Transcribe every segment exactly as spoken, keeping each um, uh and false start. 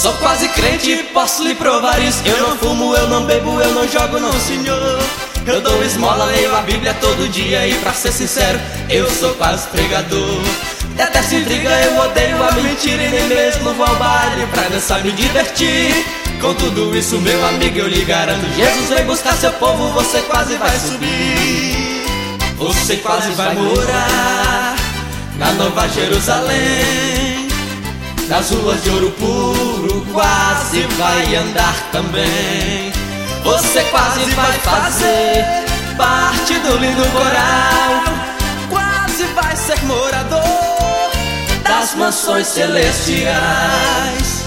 Sou quase crente, posso lhe provar isso. Eu não fumo, eu não bebo, eu não jogo não, senhor. Eu dou esmola, leio a Bíblia todo dia. E pra ser sincero, eu sou quase pregador. Detesto intriga, eu odeio a mentira. E nem mesmo vou ao baile pra dançar e me divertir. Com tudo isso, meu amigo, eu lhe garanto, Jesus vem buscar seu povo, você quase vai subir. Você quase vai morar na Nova Jerusalém. Nas ruas de ouro puro quase vai andar também. Você quase vai fazer parte do lindo coral. Quase vai ser morador das mansões celestiais.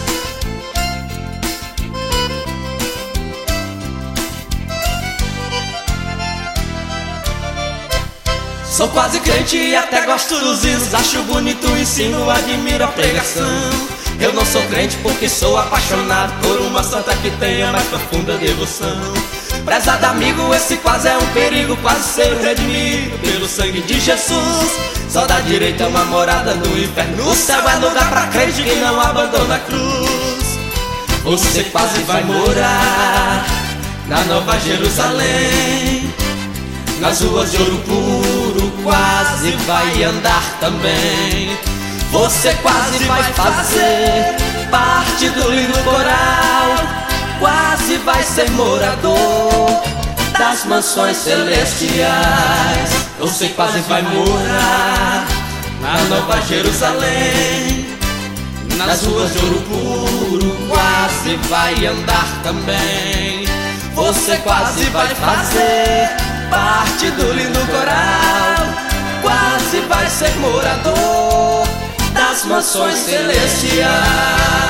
Sou quase crente e até gosto dos hinos. Acho bonito o ensino, admiro a pregação. Eu não sou crente porque sou apaixonado por uma santa que tem a mais profunda devoção. Prezado amigo, esse quase é um perigo, quase ser redimido pelo sangue de Jesus. Só da direita é uma morada no inferno, o céu é lugar pra crente que não abandona a cruz. Você quase vai morar na Nova Jerusalém. Nas ruas de ouro puro quase vai andar também. Você quase vai fazer parte do lindo coral. Quase vai ser morador das mansões celestiais. Você quase vai morar na Nova Jerusalém. Nas ruas de ouro puro quase vai andar também. Você quase vai fazer parte do lindo coral. Quase vai ser morador das mansões celestiais.